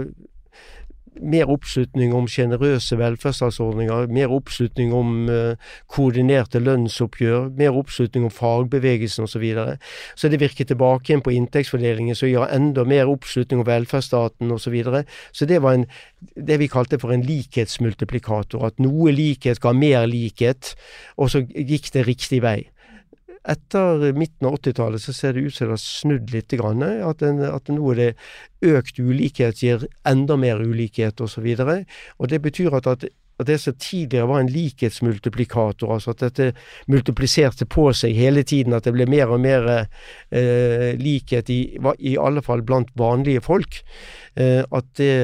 mer oppslutning om generøse velferdsstatsordninger, mer oppslutning om uh, koordinerte lønnsoppgjør, mer oppslutning om fagbevegelsen og så videre. Så det virker tilbake igjen på inntektsfordelingen, så gjør enda mer oppslutning om velferdsstaten og så videre. Så det var en, det vi kalte for en likhetsmultiplikator, at noe likhet ga mer likhet, og så gikk det riktig vei. Etter midten av åttitallet så ser det ut som det har snudd litt grann, at, en, at nå er det økt ulikhet gir enda mer ulikhet og så videre. Og det betyr at, at, at det som tidligere var en likhetsmultiplikator, altså at dette multipliserte på seg hele tiden, at det ble mer og mer eh, likhet i, i alle fall blant vanlige folk, eh, at det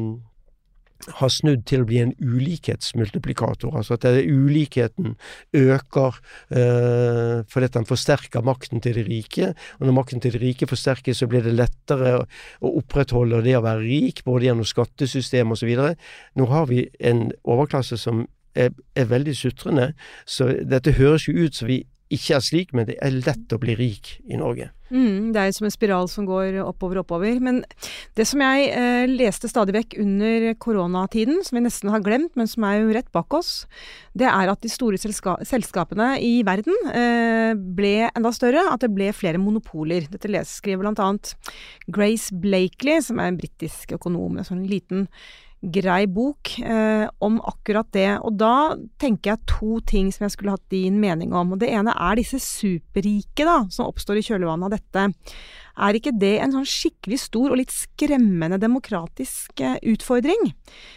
har snudd til å bli en ulikhetsmultiplikator, altså at det, ulikheten øker eh, fordi den forsterker makten til de rike, og når makten til de rike forsterkes så blir det lettere å, å opprettholde det å være rik, både gjennom skattesystem og så videre. Nå har vi en overklasse som er, er veldig sutrende, så dette høres jo ut som vi ikke er slik, men det er lett å bli rik i Norge. Mm, det er som en spiral som går oppover og oppover. Men det som jeg eh, leste stadig vekk under koronatiden, som vi nesten har glemt, men som er jo rett bak oss, det er at de store selska- selskapene i verden eh, ble enda større, at det ble flere monopoler. Dette les- skriver blant annet Grace Blakely, som er en britisk økonom, en sånn liten grei bok eh, om akkurat det, og da tenker jeg to ting som jeg skulle hatt din mening om, og det ene er disse superrike da, som oppstår i kjølvannet av dette. Er ikke det en sånn skikkelig stor og litt skremmende demokratisk eh, utfordring?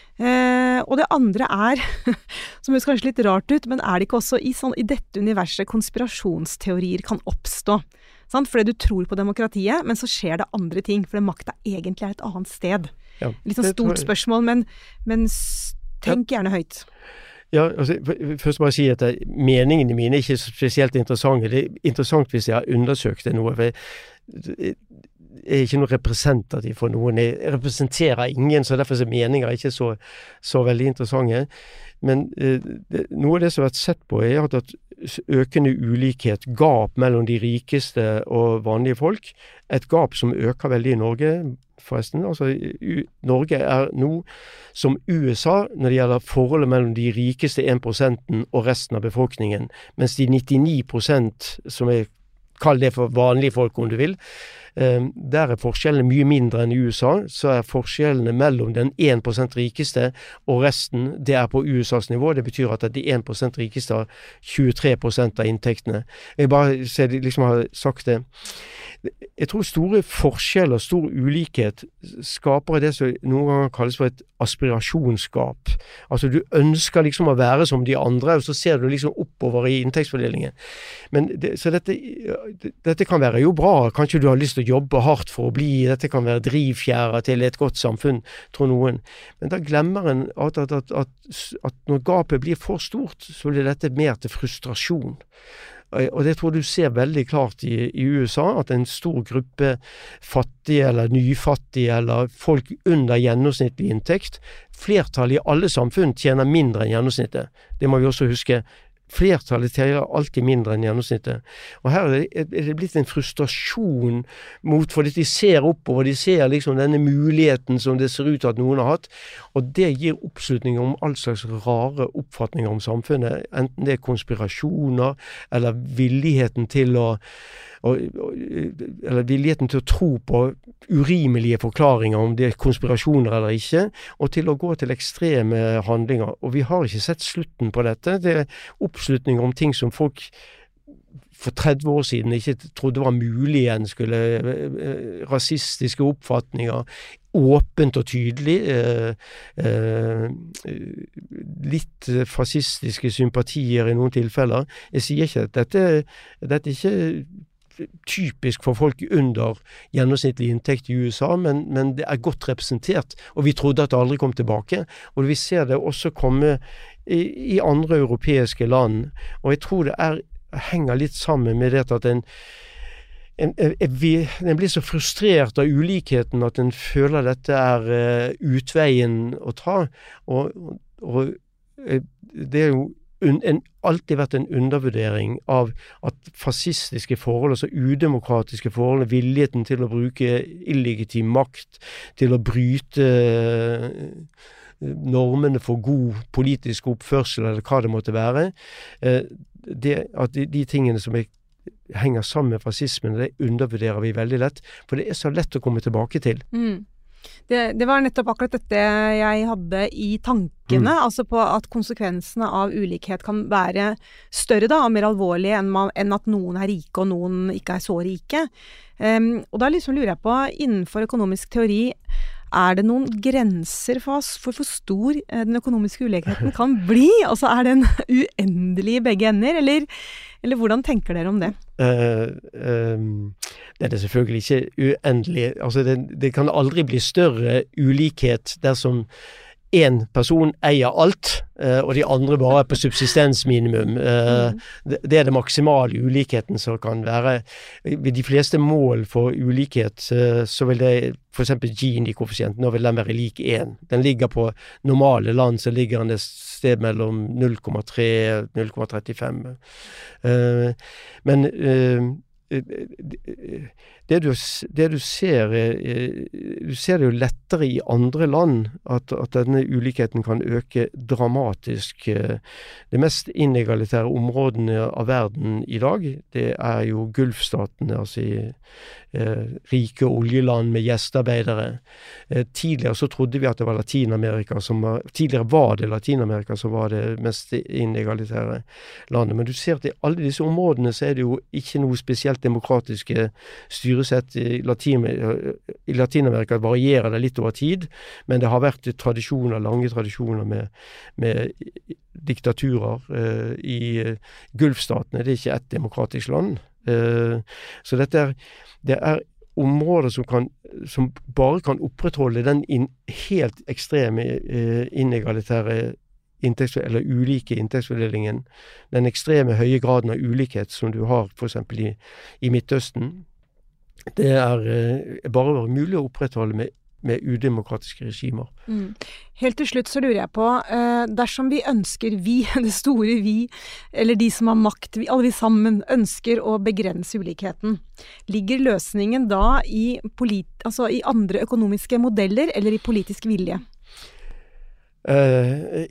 Eh, og det andre er, som høres kanskje litt rart ut, men er det ikke også i, sånn, i dette universet konspirasjonsteorier kan oppstå? Sant? Fordi du tror på demokratiet, men så skjer det andre ting, for makta egentlig er et annet sted. Ja, litt sånn stort spørsmål, men, men tenk gjerne høyt. Ja, altså, først må jeg si at det, meningene mine er ikke spesielt interessante. Det er interessant hvis jeg har undersøkt det noe, for jeg er ikke noe representativ for noen. Jeg representerer ingen, så derfor er meninger ikke så, så veldig interessante. Men eh, det, noe av det som har vært sett på er at økende ulikhet, gap mellom de rikeste og vanlige folk, et gap som øker veldig i Norge, forresten. Altså, U- Norge er nå som U S A når det gjelder forholdet mellom de rikeste en prosent og resten av befolkningen, mens de nittini prosent som er, kall det for vanlige folk om du vil, eh, der er forskjellene mye mindre enn i U S A, så er forskjellene mellom den en prosent rikeste og resten, det er på U S As nivå. Det betyr at de en prosent rikeste har tjuetre prosent av inntektene. Jeg bare ser, liksom har sagt det. Jeg tror store forskjeller, stor ulikhet skaper det som noen ganger kalles for et aspirasjonsgap. Altså du ønsker liksom å være som de andre, og så ser du liksom oppover i inntektsfordelingen. Men det, så dette, dette kan være jo bra. Kanskje du har lyst til å jobbe hardt for å bli, dette kan være drivfjæra til et godt samfunn, tror noen. Men da glemmer en at, at, at, at, at når gapet blir for stort, så blir dette mer til frustrasjon. Og det tror du ser veldig klart i, i U S A, at en stor gruppe fattige eller nyfattige eller folk under gjennomsnittlig inntekt, flertallet i alle samfunn tjener mindre enn gjennomsnittet. Det må vi også huske. Flertallet tjener alltid mindre enn gjennomsnittet. Og her er det blitt en frustrasjon mot, fordi de ser oppover, de ser liksom denne muligheten som det ser ut til at noen har hatt, og det gir oppslutning om all slags rare oppfatninger om samfunnet, enten det er konspirasjoner, eller villigheten til å Og, eller villigheten til å tro på urimelige forklaringer om det er konspirasjoner eller ikke, og til å gå til ekstreme handlinger. Og vi har ikke sett slutten på dette. Det er oppslutning om ting som folk for tretti år siden ikke trodde var mulig igjen, skulle eh, rasistiske oppfatninger, åpent og tydelig, eh, eh, litt fascistiske sympatier i noen tilfeller. Jeg sier ikke at dette, dette er ikke typisk for folk under gjennomsnittlig inntekt i U S A, men, men det er godt representert, og vi trodde at det aldri kom tilbake, og vi ser det også komme i, i andre europeiske land, og jeg tror det er, henger litt sammen med det at en En, en, en blir så frustrert av ulikheten at en føler dette er uh, utveien å ta, og, og uh, det er jo un, en, alltid vært en undervurdering av at fascistiske forhold, altså udemokratiske forhold, villigheten til å bruke illegitim makt, til å bryte uh, normene for god politisk oppførsel, eller hva det måtte være, uh, det, at de, de tingene som er henger sammen med fascismen, det undervurderer vi veldig lett, for det er så lett å komme tilbake til. Mm. Det, det var nettopp akkurat dette jeg hadde i tankene, mm. altså på at konsekvensene av ulikhet kan være større da, og mer alvorlige enn, man, enn at noen er rike og noen ikke er så rike. Um, og da liksom lurer jeg på, innenfor økonomisk teori, er det noen grenser for, for hvor stor den økonomiske ulikheten kan bli? Altså er den uendelig i begge ender, eller, eller hvordan tenker dere om det? Uh, um, det er det selvfølgelig ikke uendelig. Altså det, det kan aldri bli større ulikhet dersom en person eier alt, uh, og de andre bare er på subsistensminimum. Uh, mm. det, det er det maksimale ulikheten som kan være. Ved de fleste mål for ulikhet, uh, så vil det for eksempel Gini-koeffisienten, nå vil den være lik én. Den ligger på normale land, så ligger den et sted mellom null komma tre og null komma trettifem. Uh, men uh, Det du, det du ser, du ser det jo lettere i andre land, at, at denne ulikheten kan øke dramatisk. De mest inegalitære områdene av verden i dag, det er jo Gulfstatene, altså i eh, rike oljeland med gjestearbeidere. Eh, tidligere så trodde vi at det var Latinamerika som var, tidligere var det Latinamerika som var det mest inegalitære landet. Men du ser at i alle disse områdene så er det jo ikke noe spesielt demokratiske styresett. I, Latin, i Latinamerika varierer det litt over tid, men det har vært tradisjoner, lange tradisjoner med, med diktaturer. Uh, I uh, Gulfstatene det er ikke et demokratisk land. Uh, så dette er, det er områder som, kan, som bare kan opprettholde den in, helt ekstreme uh, inegalitære inntekts, eller ulike inntektsfordelingen, den ekstreme høye graden av ulikhet som du har for eksempel i, i Midtøsten. Det er eh, bare mulig å opprettholde med, med udemokratiske regimer. Mm. Helt til slutt så lurer jeg på, eh, dersom vi ønsker, vi, det store vi, eller de som har makt, vi, alle vi sammen ønsker å begrense ulikheten, ligger løsningen da i, polit, altså i andre økonomiske modeller eller i politisk vilje? Uh,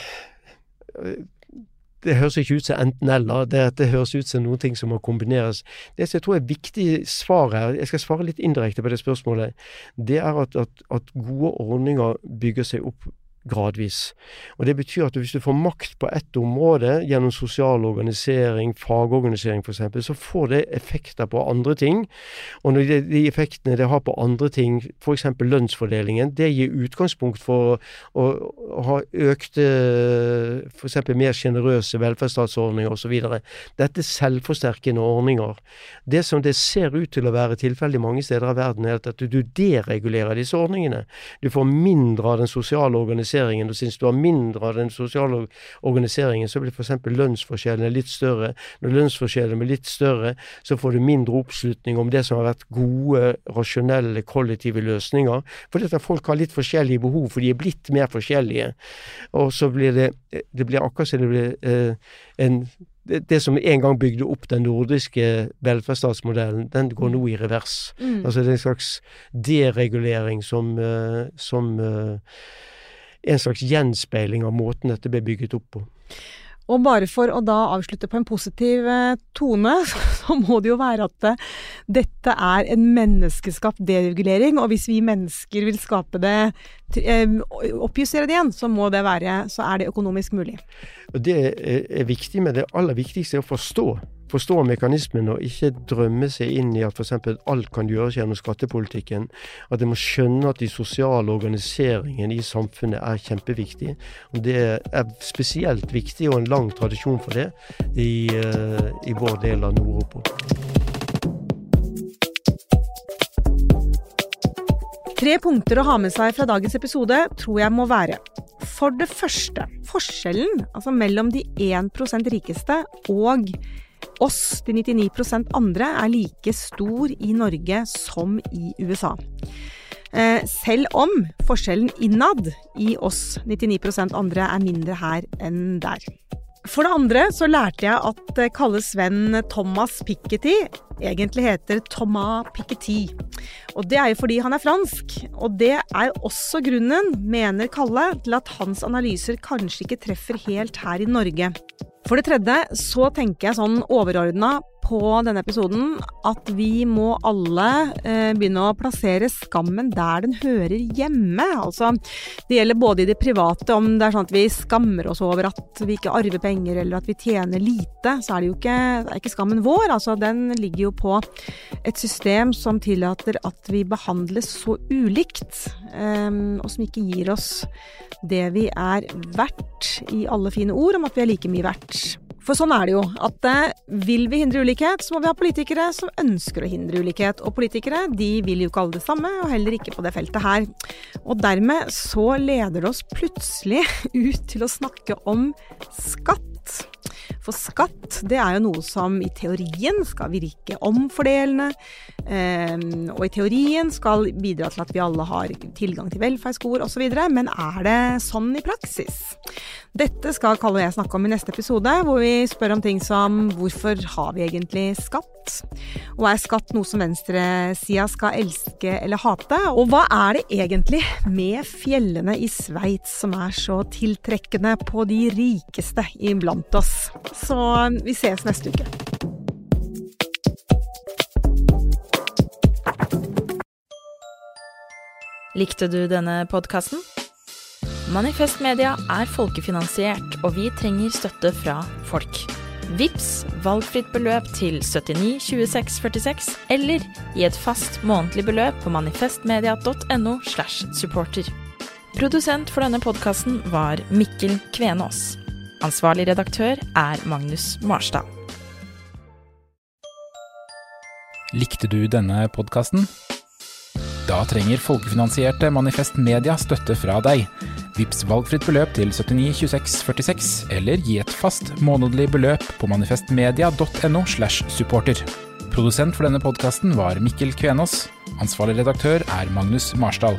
det høres ikke ut som enten eller, det, det høres ut som noen ting som må kombineres. Det som jeg tror er viktig svar her, jeg skal svare litt indirekte på det spørsmålet, det er at, at, at gode ordninger bygger seg opp gradvis. Og det betyr at hvis du får makt på ett område, gjennom sosial organisering, fagorganisering for eksempel, så får det effekter på andre ting. Og når de, de effektene det har på andre ting, for eksempel lønnsfordelingen, det gir utgangspunkt for å, å ha økte, for eksempel mer generøse velferdsstatsordninger og så videre. Dette er selvforsterkende ordninger. Det som det ser ut til å være tilfeldig mange steder av verden, er at du deregulerer disse ordningene. Du får mindre av den sosiale organiseringen, og synes du har mindre av den sosiale organiseringen, så blir for eksempel lønnsforskjellene litt større. Når lønnsforskjellene blir litt større, så får du mindre oppslutning om det som har vært gode, rasjonelle, kollektive løsninger. For dette folk har litt forskjellige behov, for de er blitt mer forskjellige. Og så blir det, det blir akkurat som det blir eh, en Det, det som en gang bygde opp den nordiske velferdsstatsmodellen, den går nå i revers. Mm. Altså det er en slags deregulering som, uh, som uh, en slags gjenspeiling av måten dette ble bygget opp på. Og bare for å da avslutte på en positiv uh, tone, så må det jo være at uh, dette er en menneskeskapt deregulering, og hvis vi mennesker vil skape det, uh, oppjustere det igjen, så må det være, så er det økonomisk mulig. Og det er viktig, men det aller viktigste er å forstå forstå mekanismen og ikke drømme seg inn i at for eksempel alt kan gjøres gjennom skattepolitikken, at jeg må skjønne at de sosiale organiseringen i samfunnet er kjempeviktig. Og det er spesielt viktig og en lang tradisjon for det i, uh, i vår del av Nord-Europa. Tre punkter å ha med seg fra dagens episode tror jeg må være: for det første, forskjellen altså mellom de én prosent rikeste og oss, de nittini prosent andre, er like stor i Norge som i U S A. Eh, selv om forskjellen innad i oss, nittini prosent andre, er mindre her enn der. For det andre så lærte jeg at Kalles venn Thomas Piketty egentlig heter Thomas Piketty. Og det er jo fordi han er fransk, og det er også grunnen, mener Kalle, til at hans analyser kanskje ikke treffer helt her i Norge. For det tredje så tenker jeg sånn overordnet på denne episoden at vi må alle eh, begynne å plassere skammen der den hører hjemme. Altså, det gjelder både i det private, om det er sånn at vi skammer oss over at vi ikke arver penger eller at vi tjener lite, så er det jo ikke, det er ikke skammen vår. Altså, den ligger jo på et system som tillater at vi behandles så ulikt, eh, og som ikke gir oss det vi er verdt i alle fine ord om at vi er like mye verdt. For sånn er det jo, at vil vi hindre ulikhet, så må vi ha politikere som ønsker å hindre ulikhet. Og politikere, de vil jo ikke alle det samme, og heller ikke på det feltet her. Og dermed så leder det oss plutselig ut til å snakke om skatt. For skatt, det er jo noe som i teorien skal virke omfordelende, og i teorien skal bidra til at vi alle har tilgang til velferdsgoder og så videre, men er det sånn i praksis? Dette skal Kalle og jeg snakke om i neste episode, hvor vi spør om ting som hvorfor har vi egentlig skatt? Og er skatt noe som venstresida skal elske eller hate? Og hva er det egentlig med fjellene i Sveits som er så tiltrekkende på de rikeste iblant oss? Så vi ses neste uke. Likte du denne podcasten? Manifest Media er folkefinansiert, og vi trenger støtte fra folk. Vips valgfritt beløp til syttini tjueseks førtiseks, eller gi et fast månedlig beløp på manifestmedia.no slash supporter. Produsent for denne podcasten var Mikkel Kvenås. Ansvarlig redaktør er Magnus Marstad. Likte du denne podcasten? Da trenger folkefinansierte Manifest Media støtte fra deg. Vips valgfritt beløp til syttini tjueseks førtiseks, eller gi et fast månedlig beløp på manifestmedia.no slash supporter. Produsent for denne podcasten var Mikkel Kvenås. Ansvarlig redaktør er Magnus Marstad.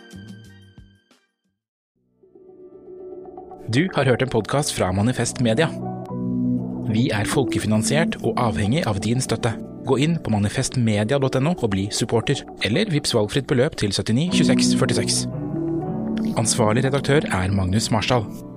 Du har hørt en podcast fra Manifest Media. Vi er folkefinansiert og avhengig av din støtte. Gå inn på manifestmedia.no og bli supporter, eller vips valgfritt beløp til syttini tjueseks førtiseks. Ansvarlig redaktør er Magnus Marstad.